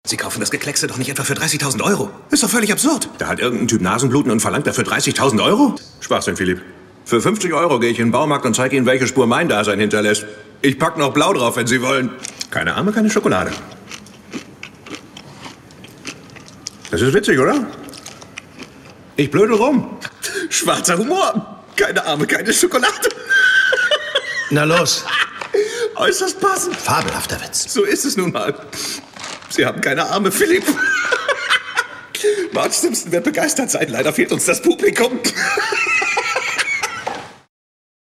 Sie kaufen das Gekleckse doch nicht etwa für 30.000 Euro. Ist doch völlig absurd. Da hat irgendein Typ Nasenbluten und verlangt dafür 30.000 Euro? Schwachsinn, Philipp. Für 50 Euro gehe ich in den Baumarkt und zeige Ihnen, welche Spur mein Dasein hinterlässt. Ich pack noch Blau drauf, wenn Sie wollen. Keine Arme, keine Schokolade. Das ist witzig, oder? Ich blöde rum. Schwarzer Humor. Keine Arme, keine Schokolade. Na los. Äußerst passend. Fabelhafter Witz. So ist es nun mal. Sie haben keine Arme, Philipp. Marge Simpson wird begeistert sein. Leider fehlt uns das Publikum.